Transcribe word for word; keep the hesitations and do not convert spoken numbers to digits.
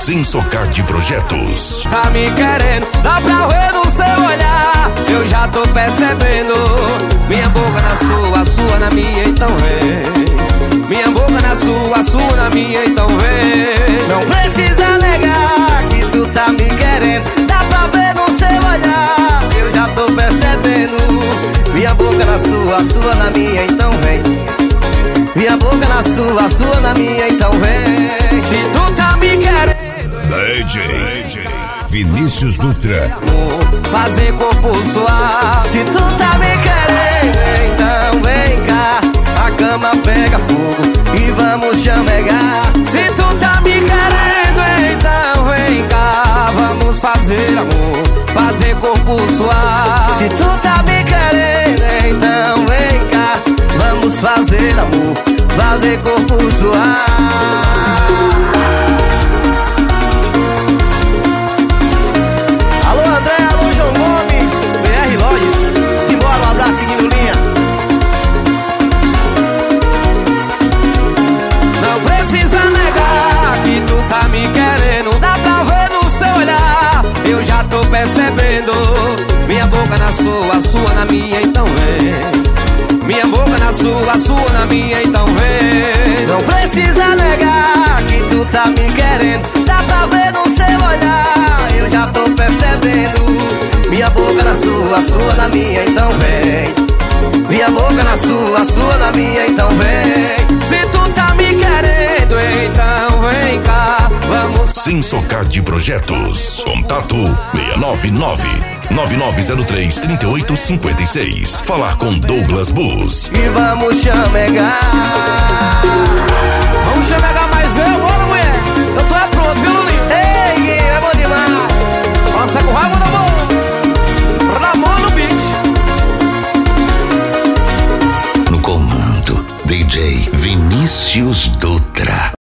Sem socar de projetos. Tá me querendo, dá pra ver no seu olhar. Eu já tô percebendo. Minha boca na sua, a sua na minha, então vem. Minha boca na sua, a sua na minha, então vem. Não precisa negar que tu tá me querendo. Dá pra ver no seu olhar. Eu já tô percebendo. Minha boca na sua, a sua na minha, então vem. Minha boca na sua, a sua na minha, então vem. Se tu tá me querendo, D J Vinícius Dutra. fazer corpo suar. Se tu tá me querendo, então vem cá. A cama pega fogo e vamos chamegar. Se tu tá me querendo, então vem cá. Vamos fazer amor, fazer corpo suar. Se tu tá me querendo, então vem cá. Vamos fazer amor, fazer corpo suar. Alô André, alô João Gomes, B R Lojas. Simbora, um abraço seguindo linha. Não precisa negar que tu tá me querendo. Dá pra ver no seu olhar. Eu já tô percebendo. Minha boca na sua, a sua na minha, então vem. Minha boca na sua, a sua na minha, então vem. Não precisa negar que tu tá me querendo. Dá pra ver no seu olhar. Eu já tô percebendo. Minha boca na sua, a sua na minha, então vem. Minha boca na sua, a sua na minha, então vem. Se tu tá me querendo, então vem cá. Vamos. Sem socar de projetos. Contato seis nove nove, nove nove zero três, três oito cinco seis. Falar com Douglas Bus. E vamos chamegar. Vamos chamegar mais eu, bora mulher. Eu tô é pronto, viu Lulinho? Ei, é bom demais. Nossa, com raiva na mão. Na mão no bicho. No comando, D J Vinícius Dutra.